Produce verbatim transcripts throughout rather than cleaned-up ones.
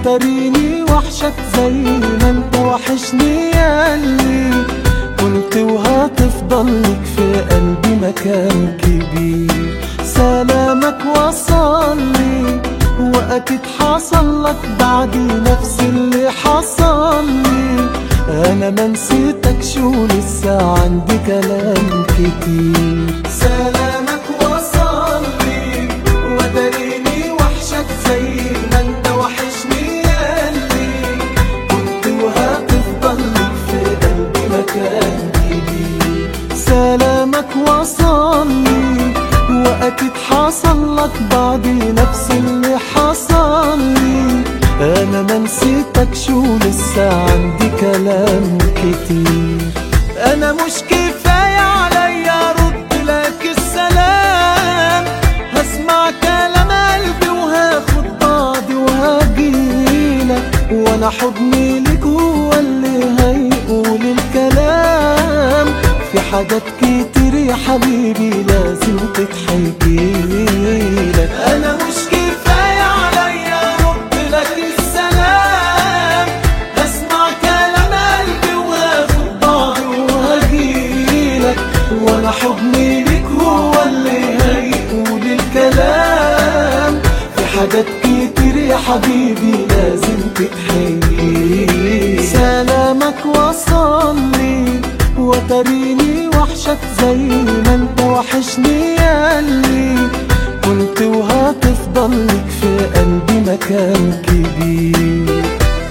وتريني وحشك زي ما انت وحشني ياللي كنت وهتفضل لك في قلبي مكان كبير. سلامك وصلي واكيد حصل لك بعدي نفس اللي حصل لي. انا ما نسيتك شو لسه عندي كلام كتير. سلامك وصلي وتريني وحشك زي ما انت وحشني ياللي كنت وهتفضل لك في قلبي مكان كبير. سلامك وصلي واكيد حصل لك بعدي نفس اللي حصل لي. انا ما نسيتك شو لسه عندي كلام كتير. انا مش كفاية عليا ارد لك السلام، هسمع كلام قلبي وهاخد بعضي وهجيلك، وانا حضني لك هو اللي هيقول الكلام. في حاجات كتير يا حبيبي لازم تتحكيلك. انا مش كفاية عليا ارد لك السلام، هسمع كلام قلبي وهاخد بعضي وهجيلك، وانا حضني لك هو اللي هيقول الكلام. في حاجات كتير يا حبيبي لازم تتحكيلك. سلامك وصلي وتريني وحشك زي ما انت وحشني ياللي كنت وهتفضل لك في قلبي مكان كبير.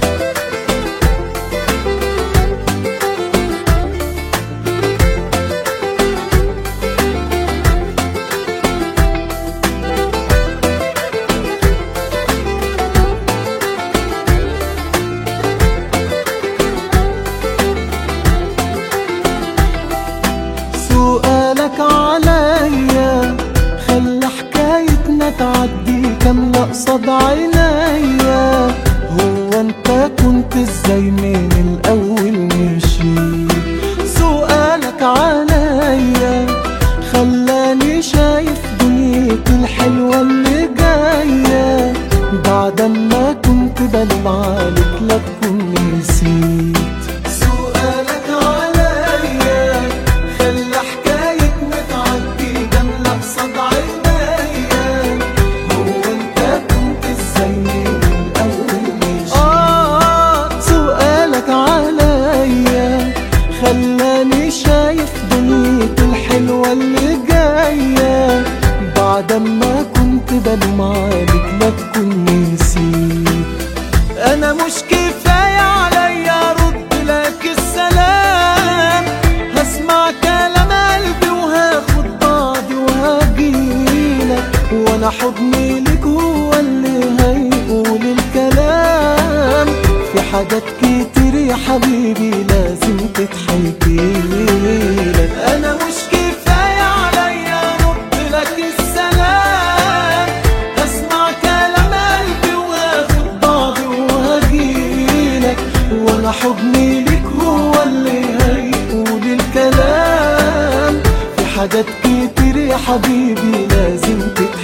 سؤالك عليا خلى حكايتنا تعدي كاملة قصاد عينيا. هو انت كنت ازاي من الاول مشيت؟ سؤالك عليا خلاني شايف دنيتي الحلوة اللي جاية. بعد ما كنت بلمعلك لا تكون نسيت. سؤالك عليا خلى حكايتنا تعدي كاملة قصاد عينيا. هو انت كنت ازاي من الاول مشيت؟ اه سؤالك عليا خلاني شايف دنيتي الحلوة اللي جاية. بعد ما كنت بلمعلك لا تكون نسيت. انا مش كفاية عليا ارد لك السلام، هسمع كلام قلبي وهاخد بعضي وهجيلك، وانا حضني لك هو اللي هيقول الكلام. في حاجات كتير يا حبيبي لازم تتحكيلك. انا مش كفاية عليا ارد لك السلام، هسمع كلام قلبي وهاخد بعضي وهجيلك، وانا حضني لك هو اللي هيقول الكلام. في حاجات كتير يا حبيبي لازم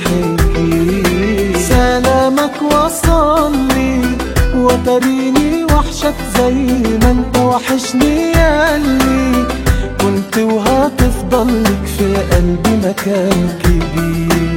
تتحكيلك. سلامك وصلي وتريني وحشك زي ما انت وحشني ياللي كنت وهتفضل لك في قلبي مكان كبير.